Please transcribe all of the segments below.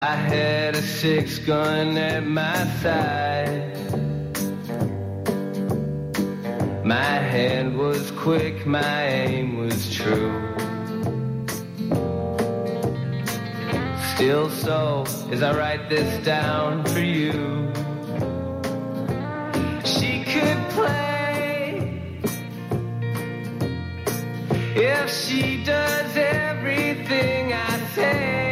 I had a 6-gun at my side. My hand was quick, my aim was true. Still so, as I write this down for you, she could play if she does everything I say.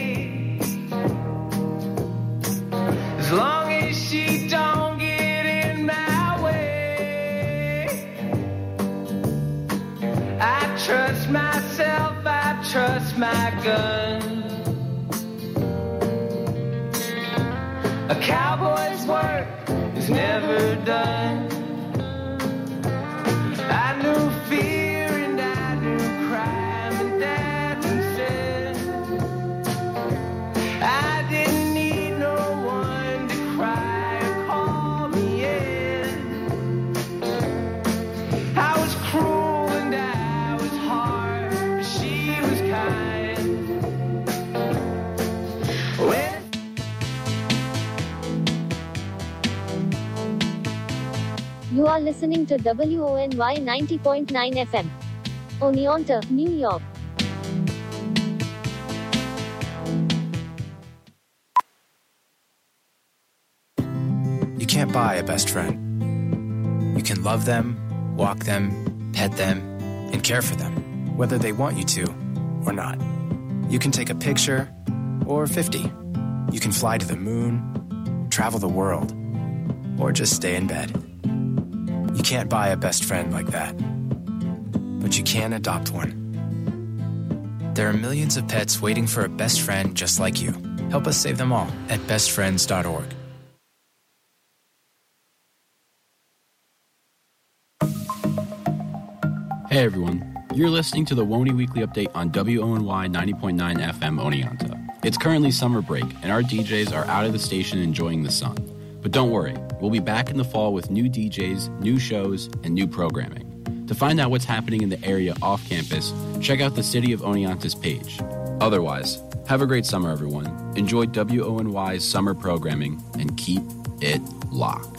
As long as she don't get in my way. I trust myself, I trust my gun. A cowboy's work is never done. I knew fear and I knew crime and death and sin. I didn't need no one to cry or call me in. I was cruel and I was hard, but she was kind. When you are listening to WONY 90.9 FM. Oneonta, New York. You can't buy a best friend. You can love them, walk them, pet them, and care for them, whether they want you to or not. You can take a picture or 50. You can fly to the moon, travel the world, or just stay in bed. You can't buy a best friend like that, but you can adopt one. There are millions of pets waiting for a best friend just like you. Help us save them all at bestfriends.org. Hey everyone, you're listening to the WONY Weekly Update on WONY 90.9 FM Oneonta. It's currently summer break, and our DJs are out of the station enjoying the sun. But don't worry, we'll be back in the fall with new DJs, new shows, and new programming. To find out what's happening in the area off campus, check out the City of Oneonta's page. Otherwise, have a great summer, everyone. Enjoy WONY's summer programming and keep it locked.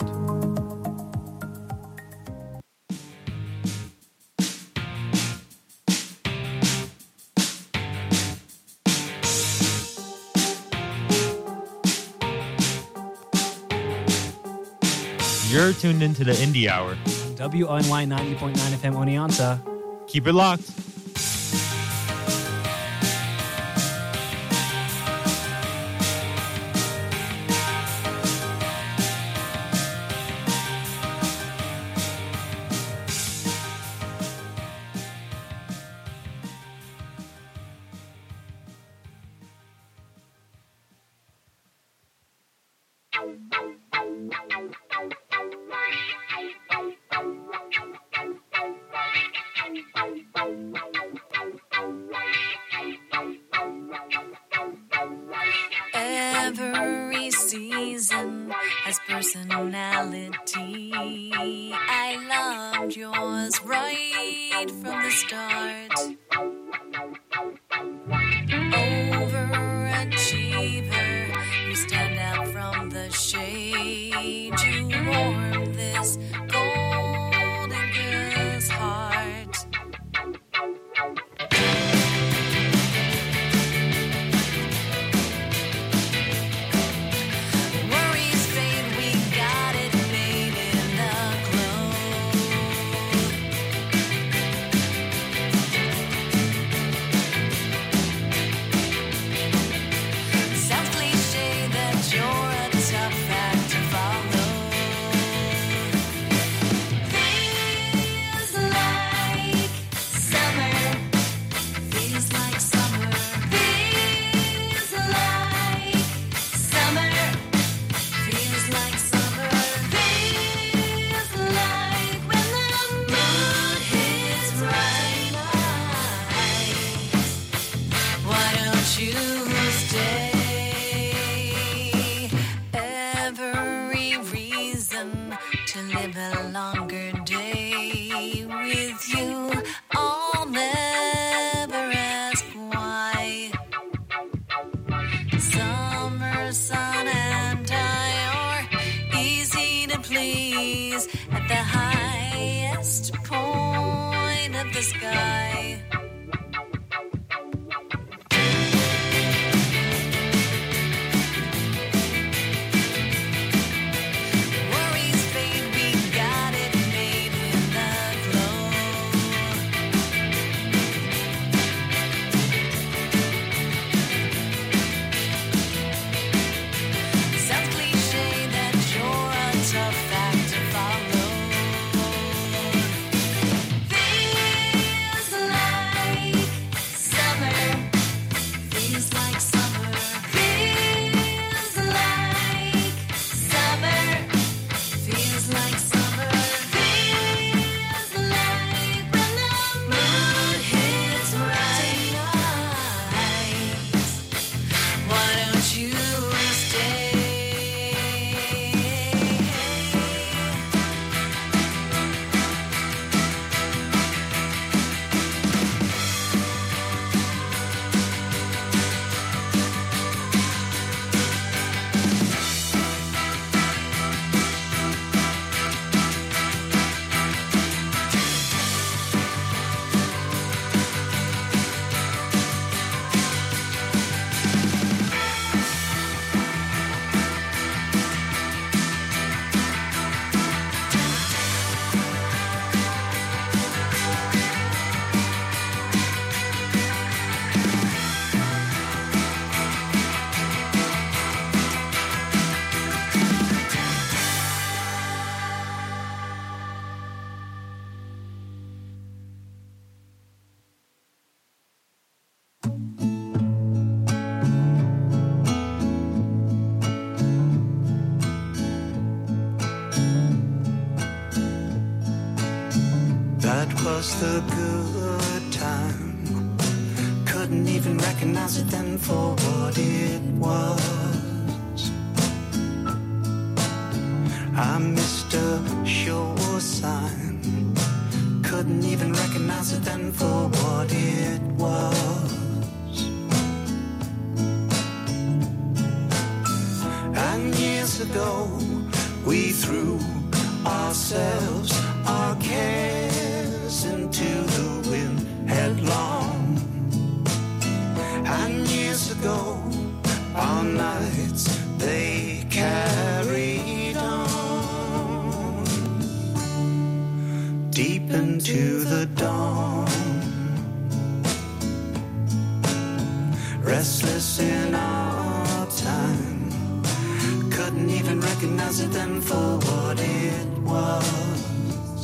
You're tuned into the Indie Hour. WONY 90.9 FM Oneonta. Keep it locked. Every season has personality. I loved yours right from the start. Overachiever, you stand out from the shade. You warm this golden girl's heart. Worries fade, we got it made in the glow. was the good time. Couldn't even recognize it then for what it was. I missed a sure sign. Couldn't even recognize it then for what it was. And years ago, we threw ourselves, our cares into the wind headlong. And years ago, our nights, they carried on deep into the dawn. Restless in our time, couldn't even recognize it then for what it was.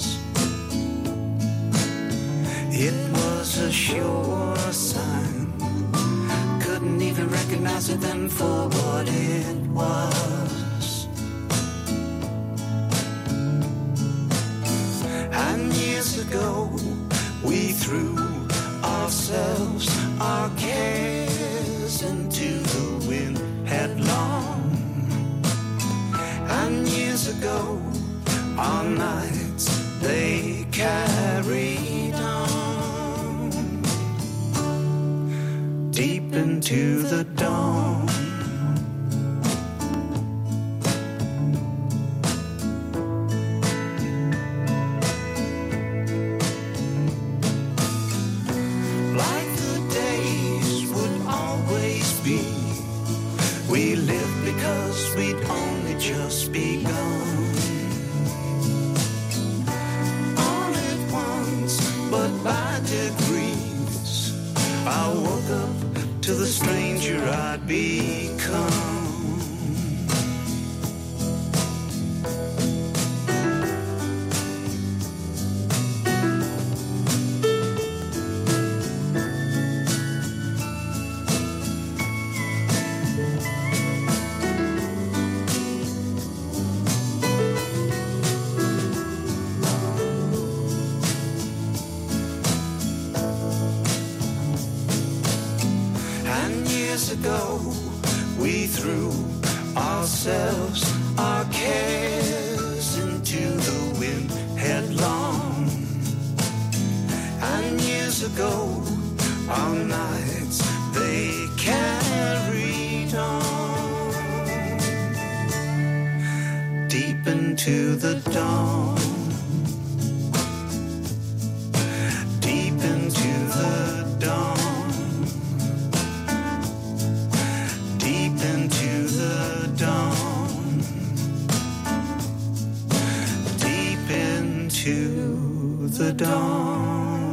It was a sure sign. Couldn't even recognize it then for what it was. And years ago, we threw ourselves, our cares into the wind headlong. And years ago, our nights, they carried on deep into the dawn. Like the days would always be, we lived because we'd only just begun. All at once, but by degrees, I woke up to the stranger I'd become. And years ago, we threw ourselves, our cares into the wind headlong. And years ago, our nights, they carried on deep into the dawn. Deep into the dawn. Deep into the dawn. Deep into the dawn.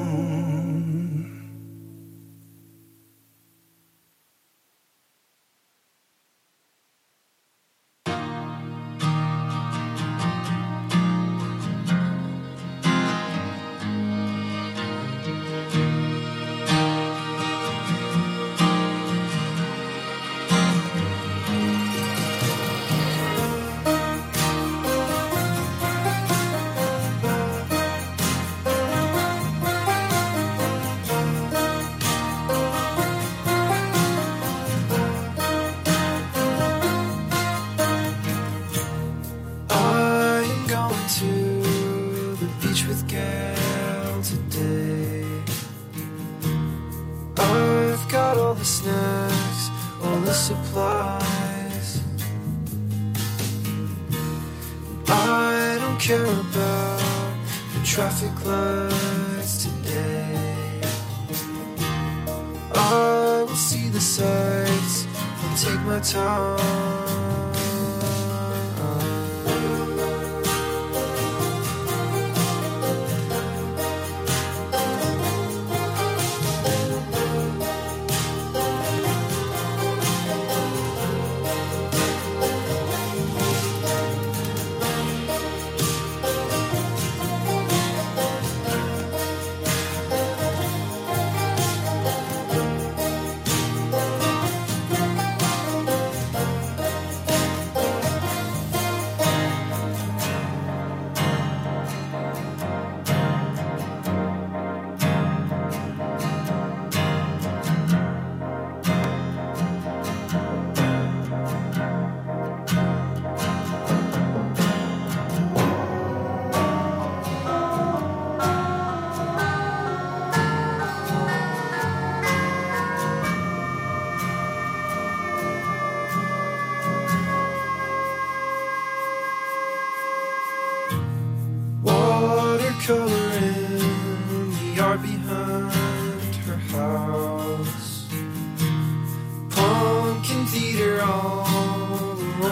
I'm going to the beach with Gail today. I've got all the snacks, all the supplies. I don't care about the traffic lights today. I will see the sights and take my time.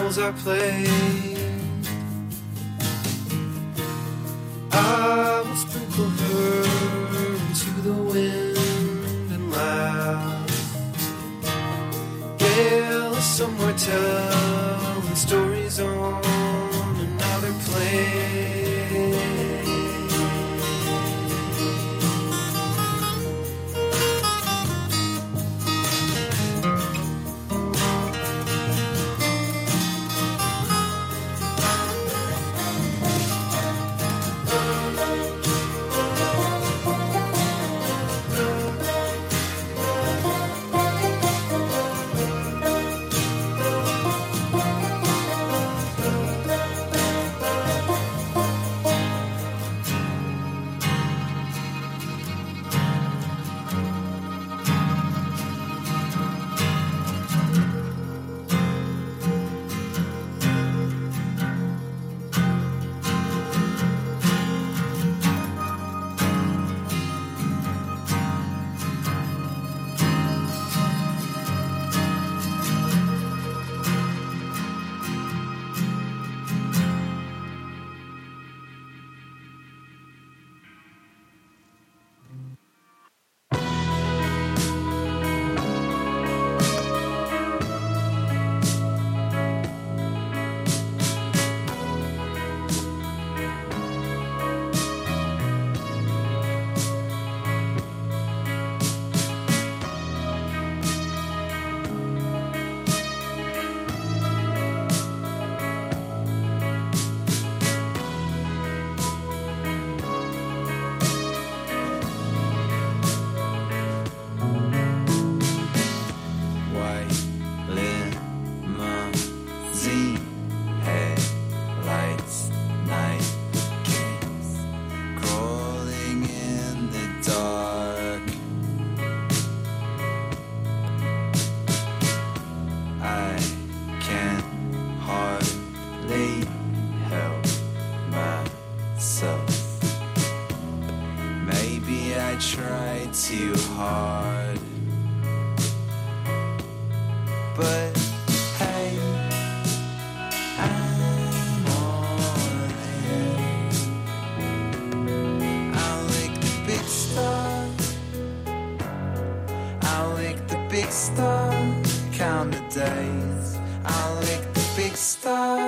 roles I play. I will sprinkle her into the wind and laugh. Gale is somewhere telling stories on another plane. Too hard, but hey, I'm on it. I'll lick the big star, I'll lick the big star, count the days. I'll lick the big star,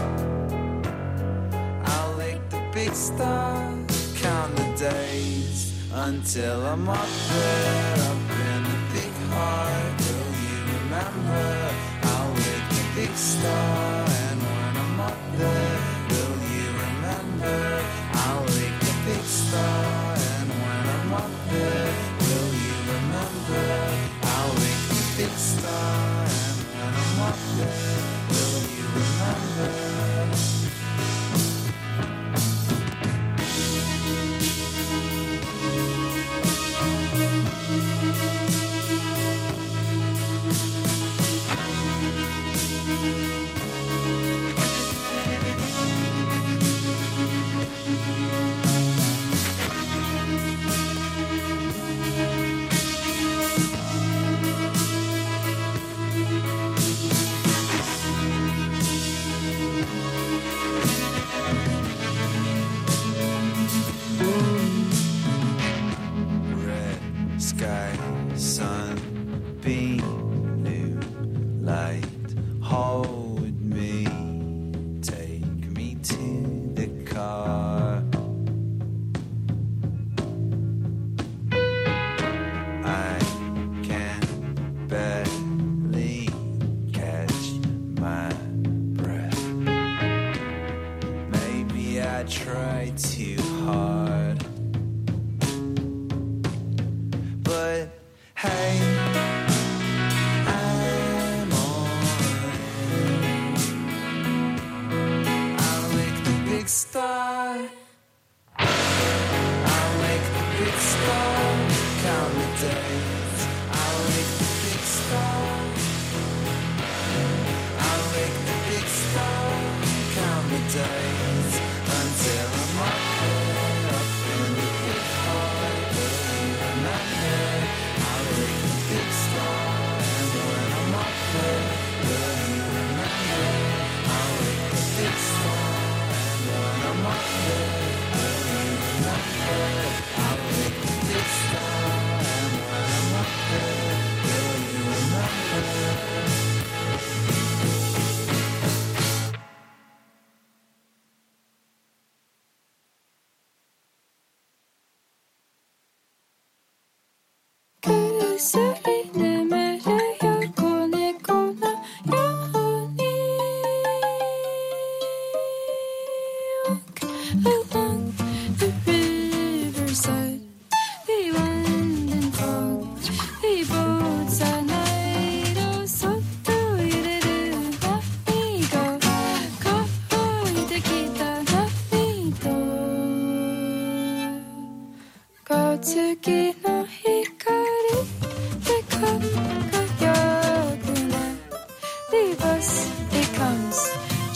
I'll lick the big star, count the days. Until I'm up there, up in the big heart. Will you remember? I'll lick the big star. And when I'm up there, will you remember? I'll lick the big star. And when I'm up there, will you remember? I'll lick the big star. And when I'm up there, will you remember?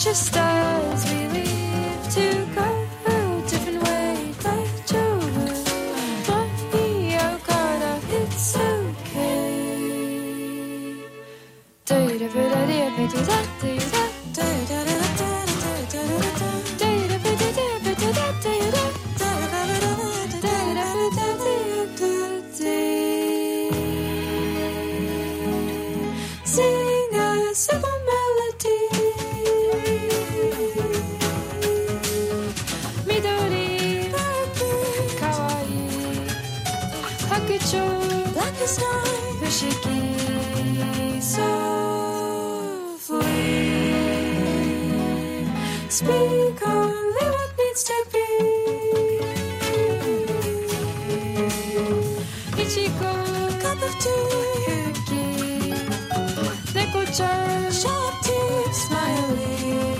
just as we leave to go a different way, like Joe would. Mario Kart, it's okay. Sing a simple melody. Midori, kawaii. Hakuchou, black as night. Fushigi, softly. Speak only what needs to be. Ichigo, cup of tea. Yuki, Neko-chan, sharp teeth, smiling.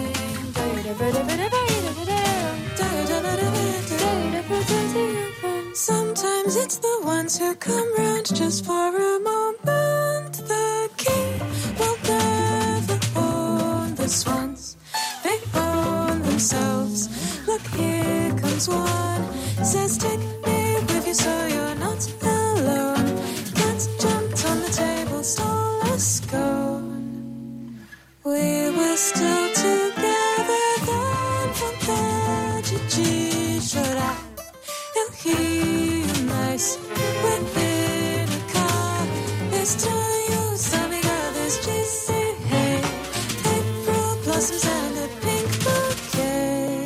Sometimes it's the ones who come round just for a moment. The king will never own the swans. They own themselves. Look, here comes one. Says, take me with you so you're not alone. Cats jumped on the table, stole a scone. We were still together then. Fantaji shora. He'll hear nice within a car. This time you something others just say hey. April blossoms and a pink bouquet.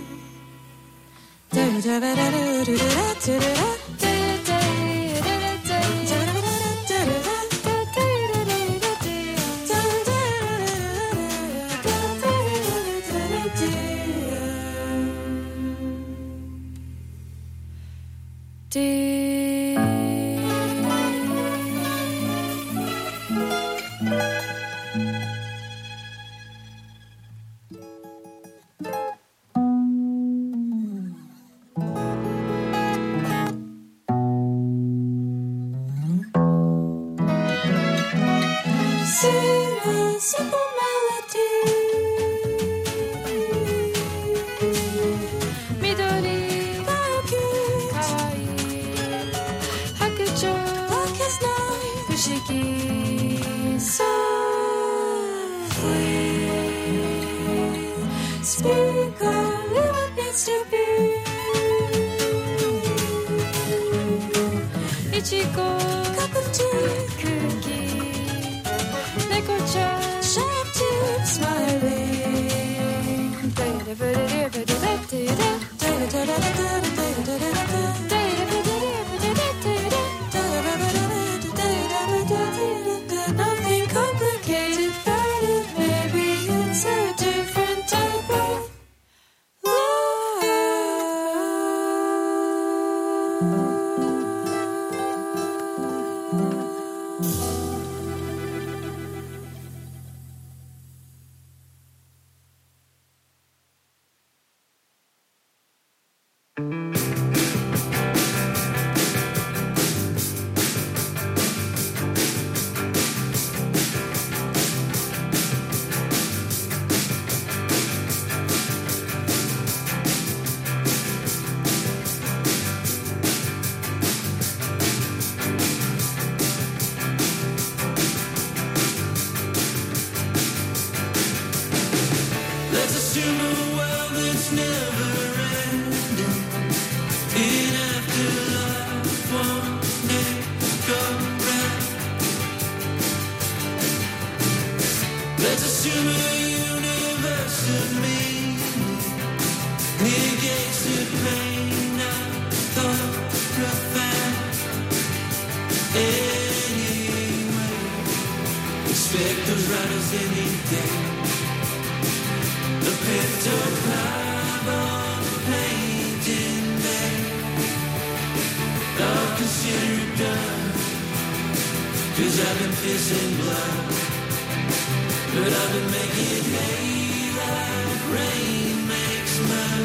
Sing a simple melody. Midori, kawaii. Hakuchou, black as night. Fushigi, softly. Speak only what needs to be. Ichigo, cup of tea. Cookie, Neko-chan, sharp teeth, smiling. Nothing complicated about it. Maybe it's a different type of Let's assume a world that's never ending. In afterlife won't go round. Let's assume a universe of meaning negates the pain I thought profound. Anyway, expect those riders any day. The pictograph painting there. I'll consider it done, 'cause I've been pissing blood. But I've been making hay like rain makes mud.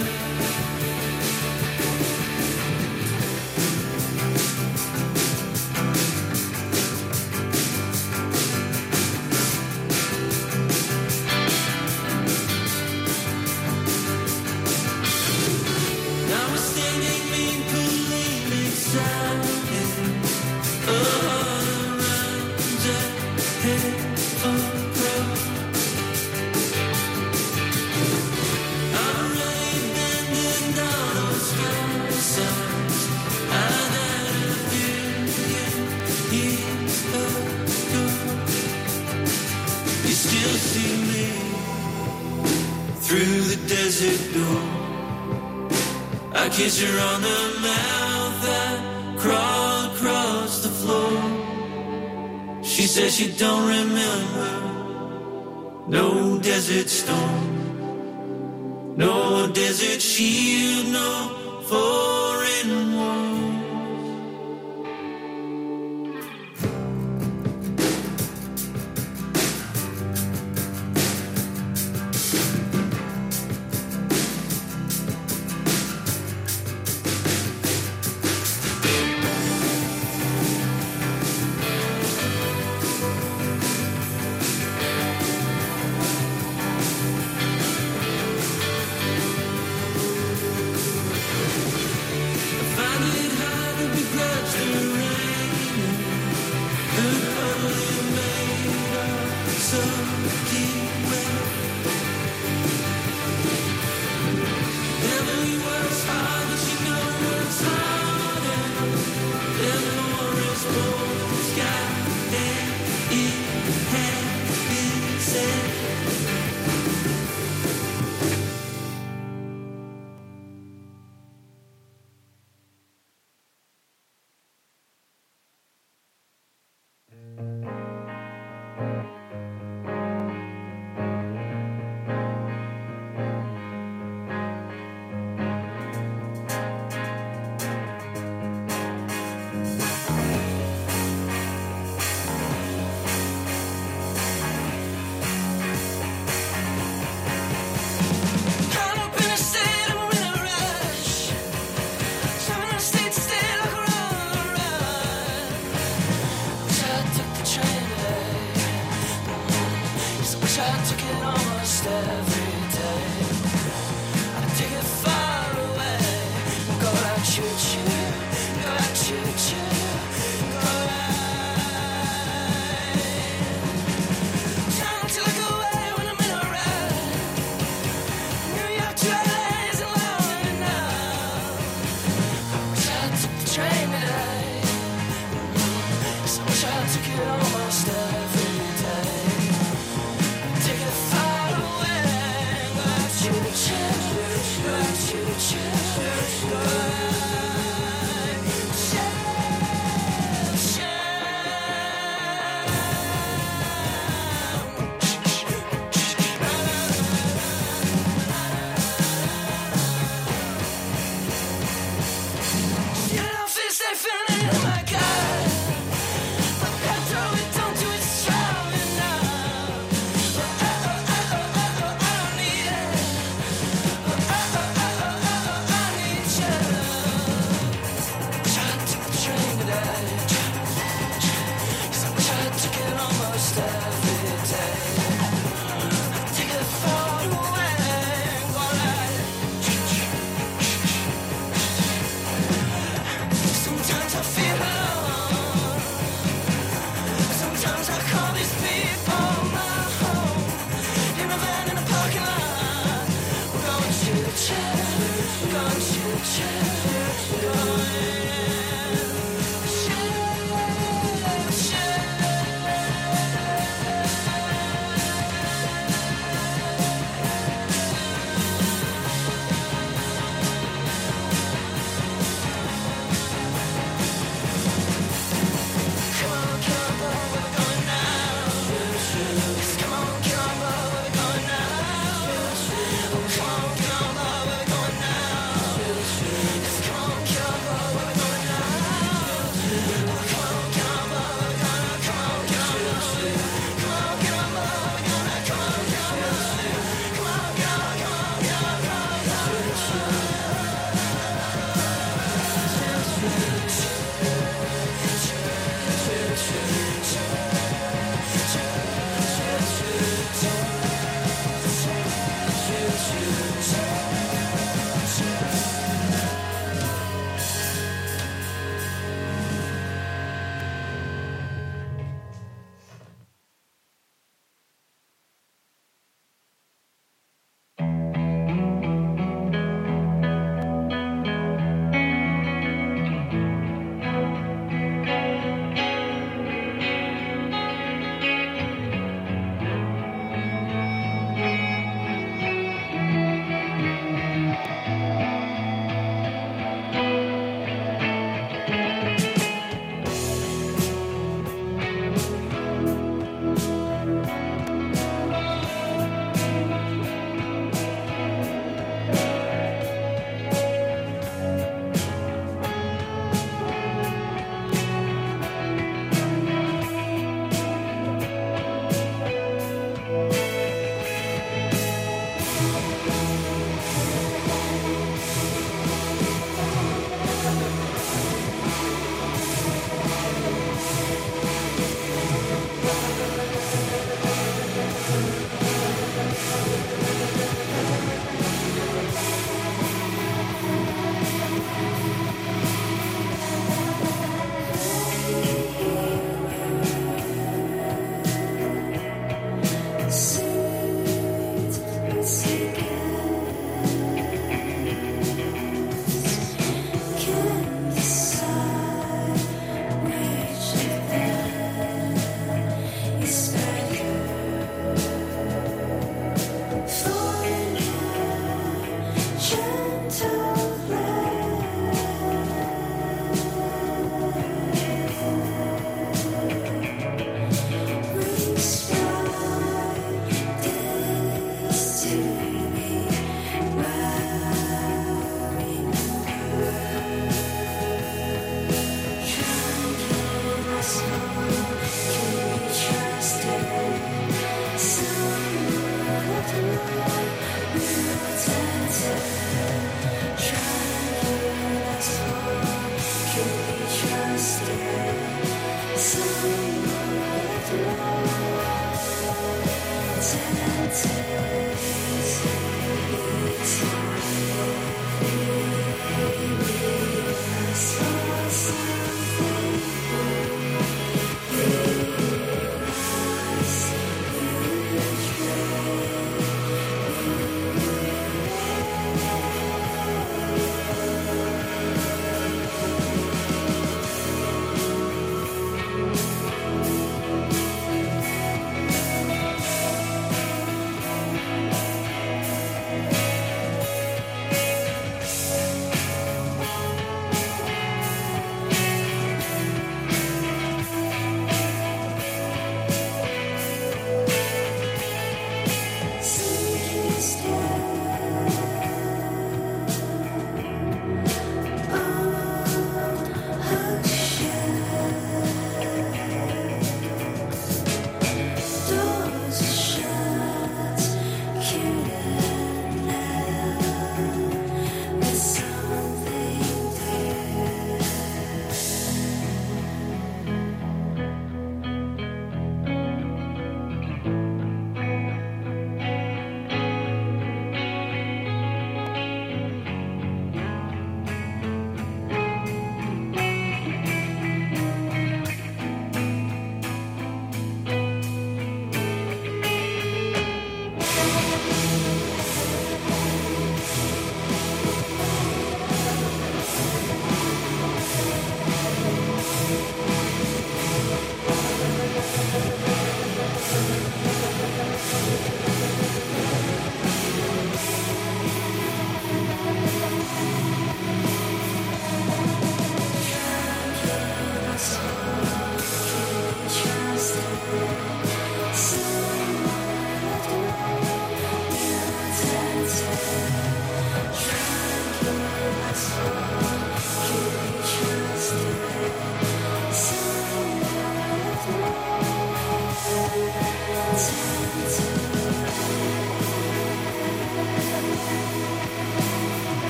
still see me through the desert door. I kiss her on the mouth, I crawl across the floor. She says she don't remember no desert storm, no desert shield, no foreign war.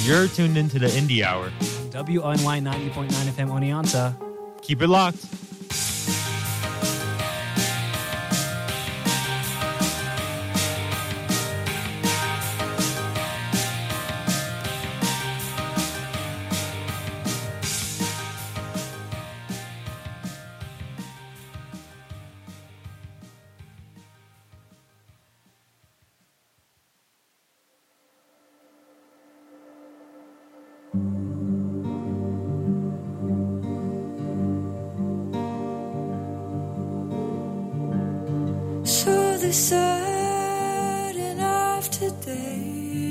You're tuned into the Indie Hour. WONY 90.9 FM Oneonta. Keep it locked. So the sudden of today,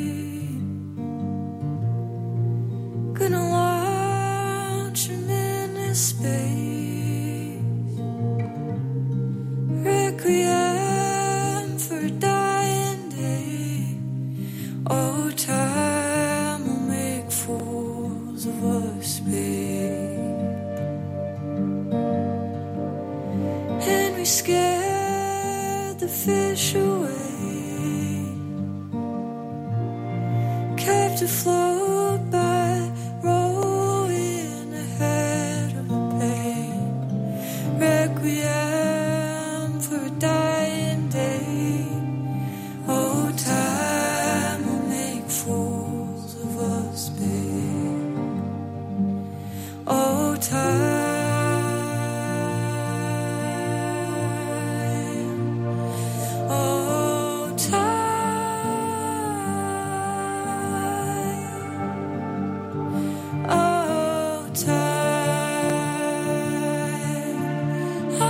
gonna launch him into space. Requiem for a dying day. Oh, time will make fools of us, babe. And we scared the fish away, kept afloat by rowing ahead of the pain. Requiem for a dying day. Oh, time will make fools of us, babe. Oh, time. Oh, time. Oh, time. Oh,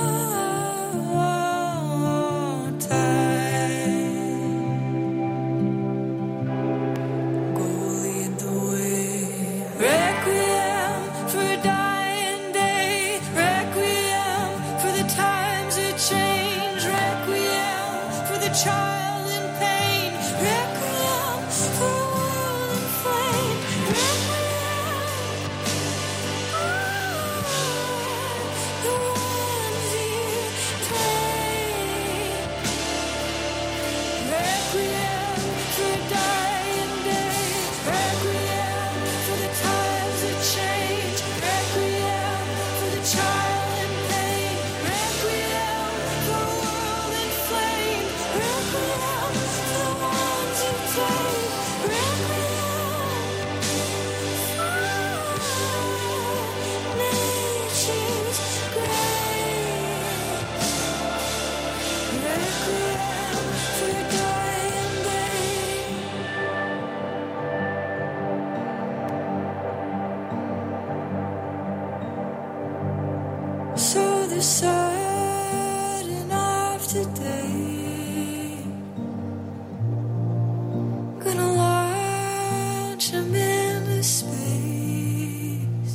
time. Go lead the way. Requiem for a dying day. Requiem for the times that change. Requiem for the child in pain. Requiem for a world in flame. Requiem. The ones you take. Requiem for a dying day. Requiem for the times that change. Requiem for the child in pain. Requiem for a world in flame. Requiem for the ones you take. Requiem for nature's grace. Requiem for a dying day. So the sudden of today, gonna launch him into space.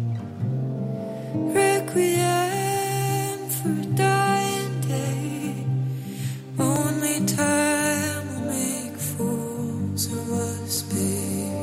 Requiem for a dying day. Only time will make fools of us, babe.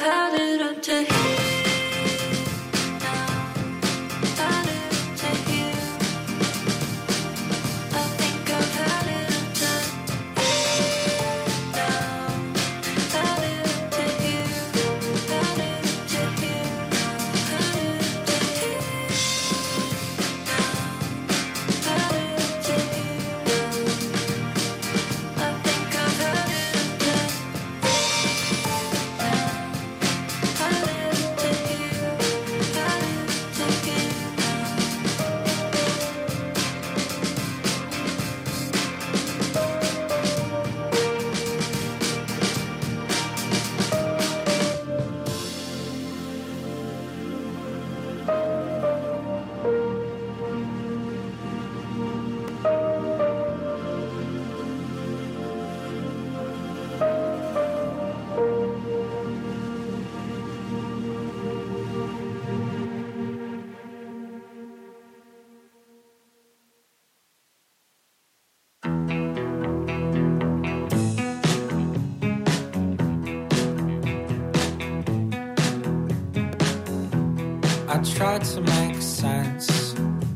had it up to here. Had it up to here. I think I've had it up to now. Had it up to here. Had it up to here. Had it up to here. Had it up to here. I think I've had it up to I tried to make sense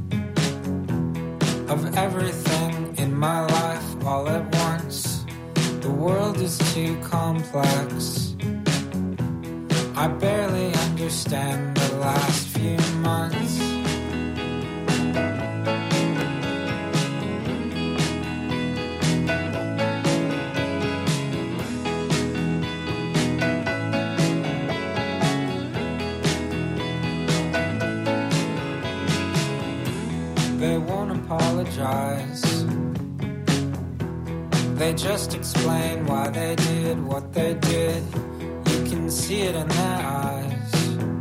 of everything in my life all at once. The world is too complex. I barely understand the last few months. They won't apologize. They just explain why they did what they did. You can see it in their eyes.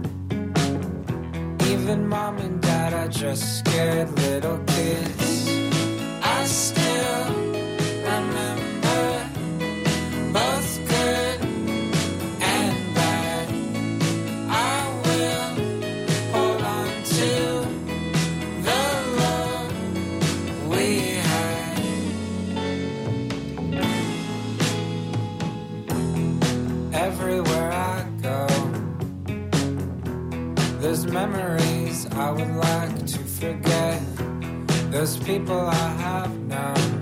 Even mom and dad are just scared little kids. I still remember both good and bad. I will hold on to the love we had. Everywhere I go, there's memories I would like to forget. There's people I have known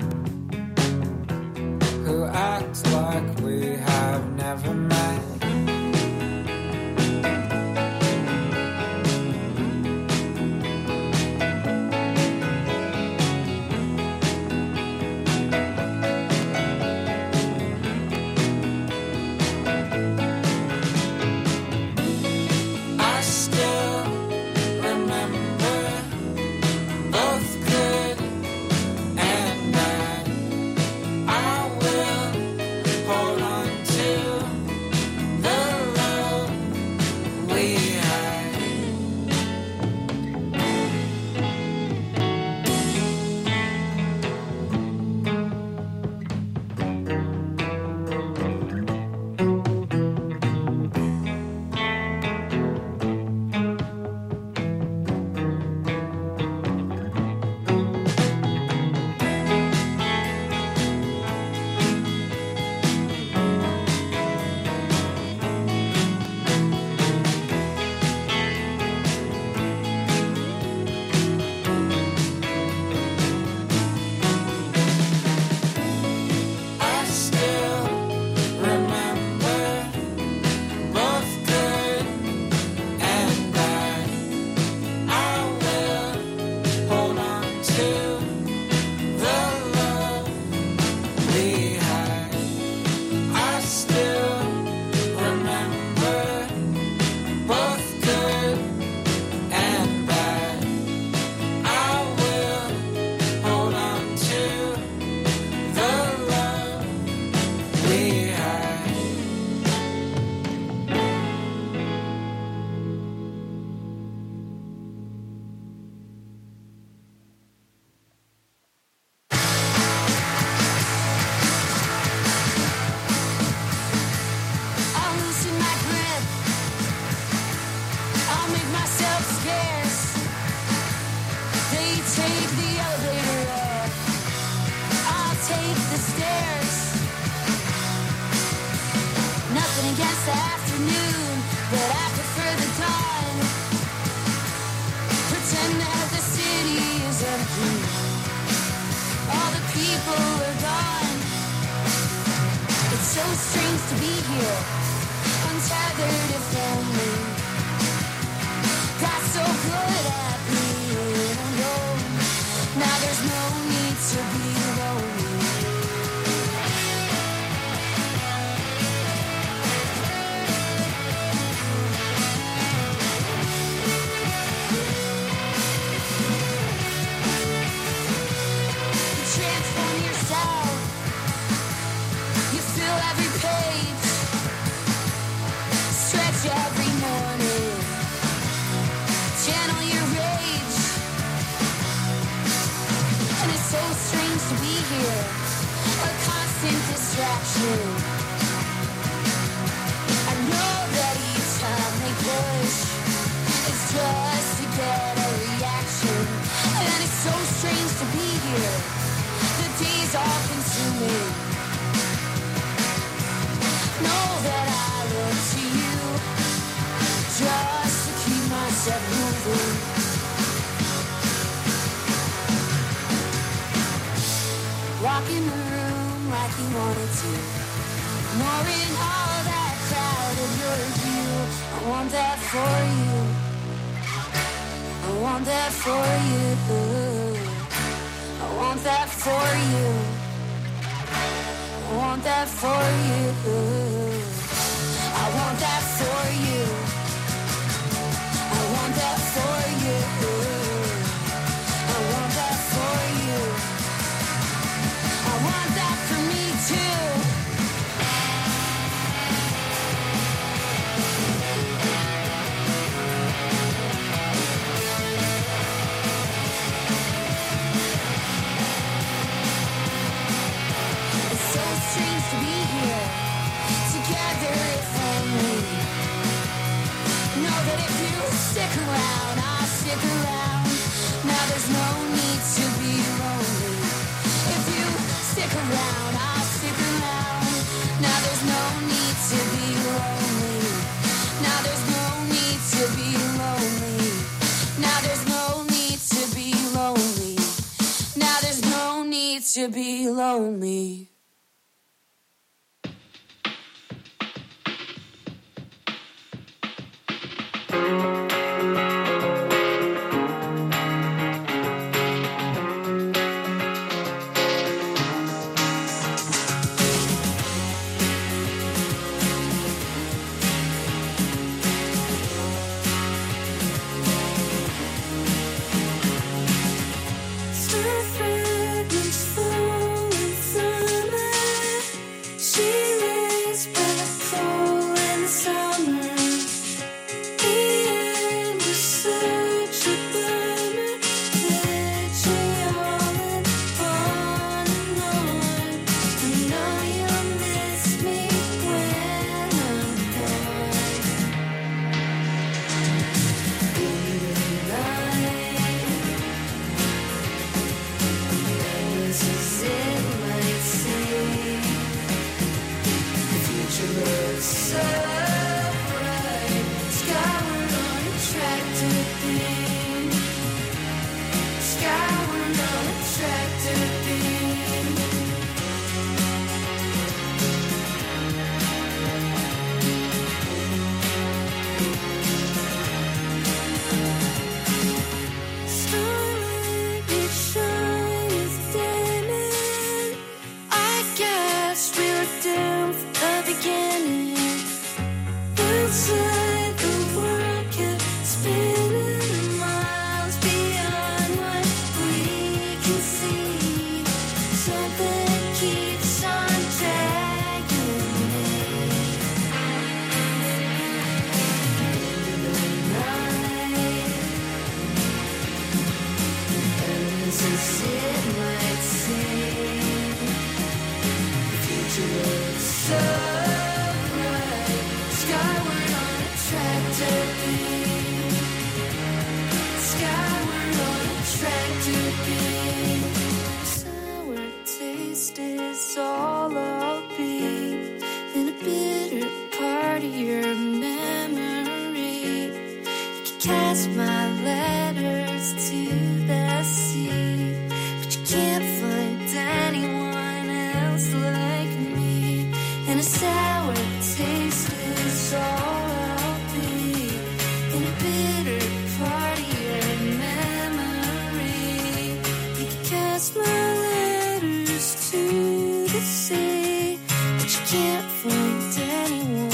who act like we have never met. I still remember both good and bad. I will hold on to the love we had. I still remember both good and bad. I will hold on to the love we had. I still remember both good and bad. I will hold on to the love we had. I'll loosen my grip. I'll make myself scarce. They take the elevator up. I'll take the stairs. Nothing against the afternoon. but I prefer the dawn. Pretend that the city is empty. All the people are gone. It's so strange to be here, untethered if only. Got so good at being alone. Now there's no need to be lonely. Transform yourself. You fill every page. Stretch every morning. Channel your rage. And it's so strange to be here. A constant distraction. I know that each time they push, it's just to get a reaction. And it's so strange to be here. The days all consuming. Know that I look to you just to keep myself moving. Walk in the room like you wanted to. Ignoring all that crowd of your view. I want that for you. I want that for you. I want that for you. I want that for you. I want that for you. I want that for you. I want that for you. I want that for me too. Strange to be here, together if only. Know that if you stick around, I'll stick around. Now there's no need to be lonely. If you stick around, I'll stick around. Now there's no need to be lonely. Now there's no need to be lonely. Now there's no need to be lonely. Now there's no need to be lonely. all I'll be in a bitter part of your memory. cast my letters to the sea, but you can't find anyone else like me. And a sour taste is all I'll be, in a bitter party or memory. You can cast my letters to the sea, but you can't find anyone.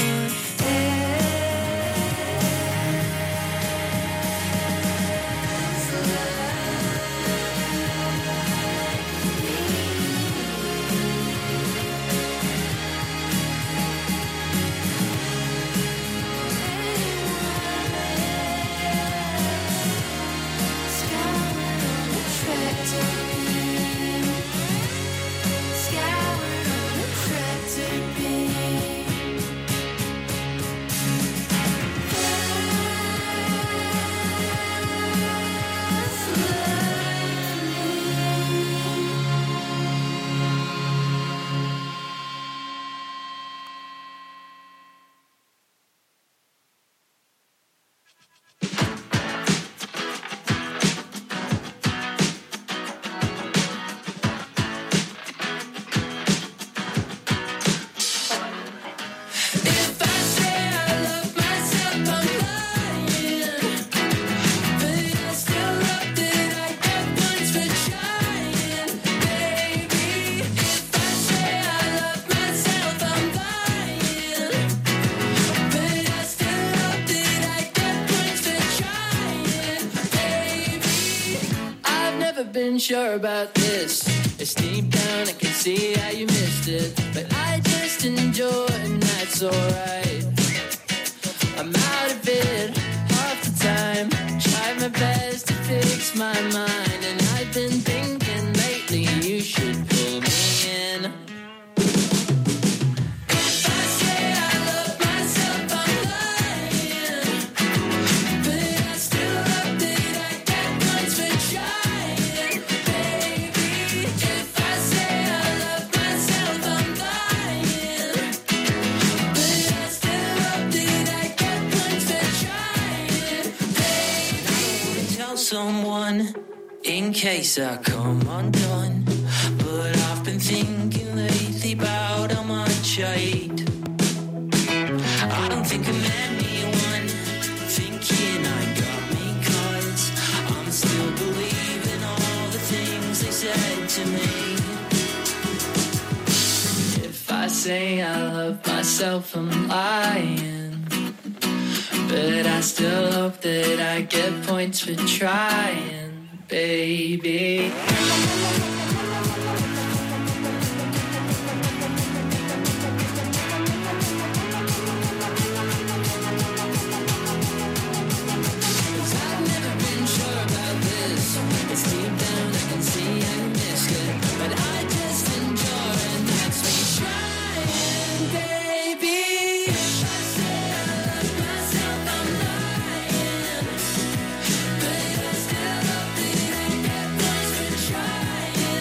Sure about this. It's deep down, I can see how you missed it, but I just enjoy and that's alright. I'm out of it half the time, try my best to fix my mind, and I've been thinking lately you should pull me in. Someone in case I come undone, but I've been thinking lately about how much I hate. I don't think I'm anyone thinking I got me, 'cause I'm still believing all the things they said to me. If I say I love myself, I'm lying, but I still hope that I get points for trying, baby. Trying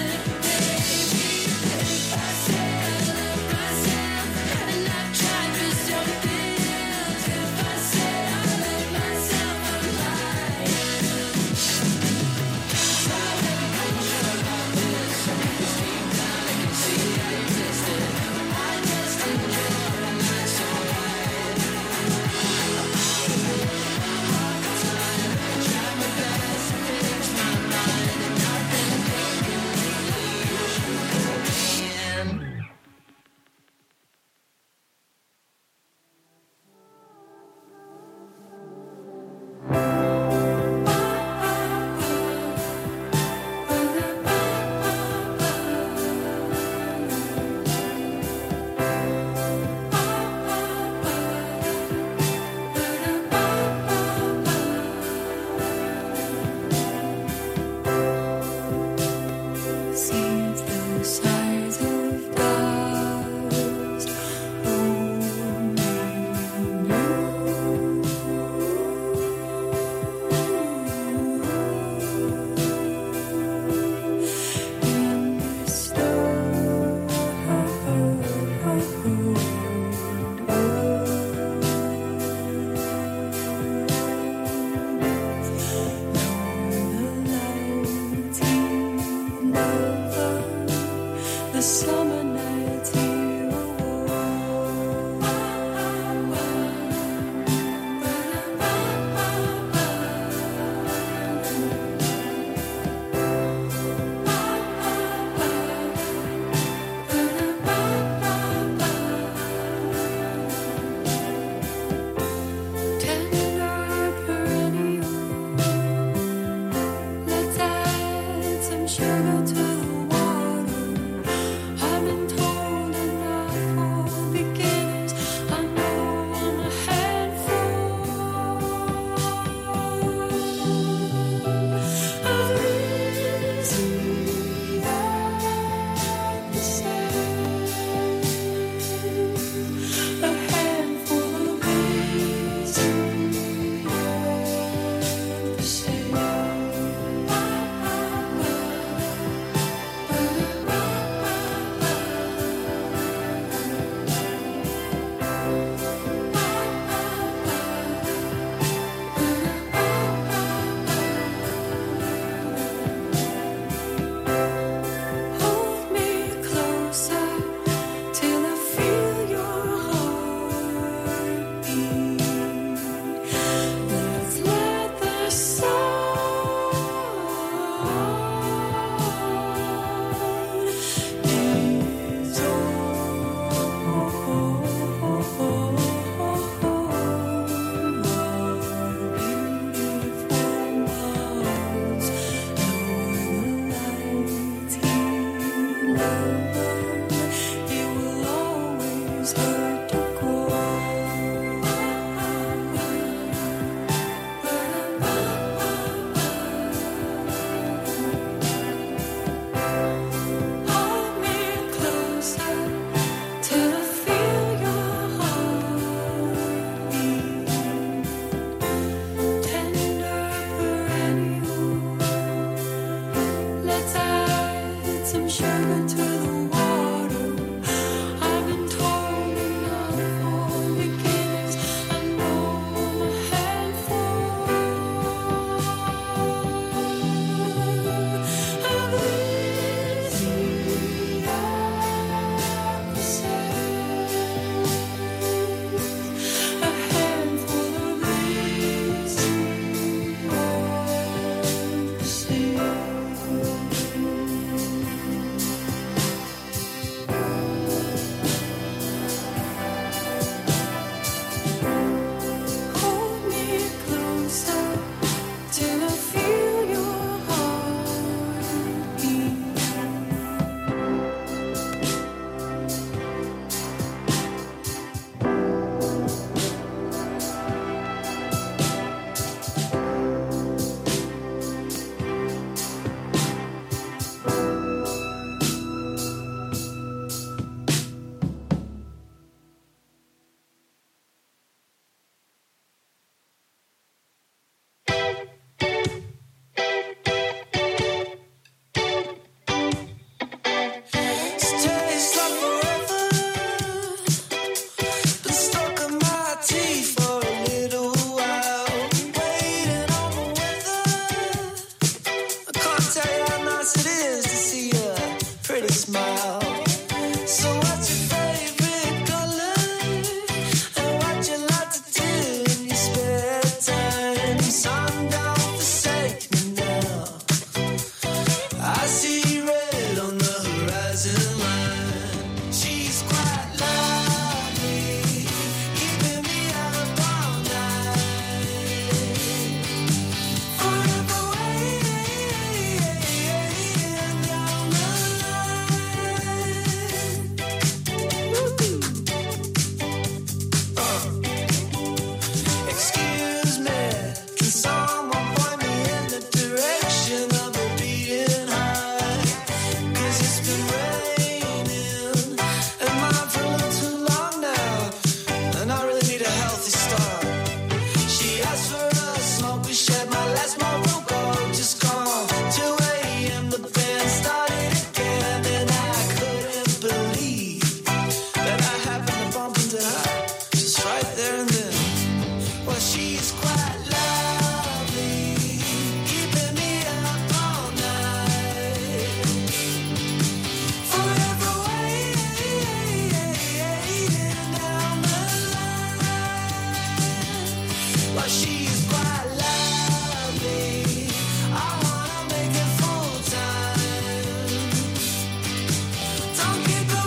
she's quite lovely. I wanna make it full time. Don't keep her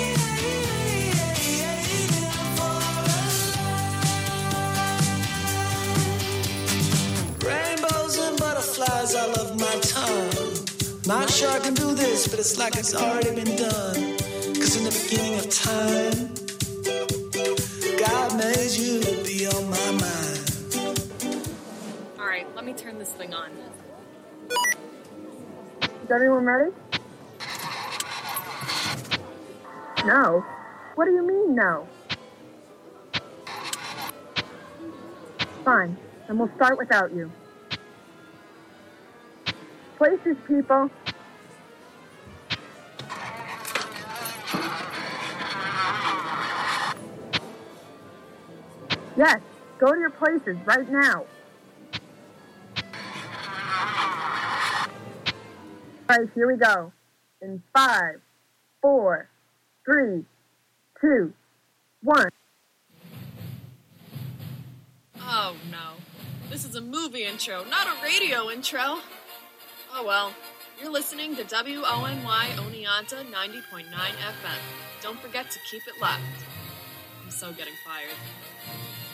waiting for us. Rainbows and butterflies, I love my tongue. Not sure I can do this, but it's like it's already been done. 'Cause in the beginning of time, God made you to be on my mind. All right, let me turn this thing on. Is everyone ready? No. What do you mean, no? Fine, then we'll start without you. Places, people. Yes, go to your places right now. All right, here we go. In 5, 4, 3, 2, 1. Oh, no. This is a movie intro, not a radio intro. Oh, well. You're listening to WONY Oneonta 90.9 FM. Don't forget to keep it locked. I'm so getting fired.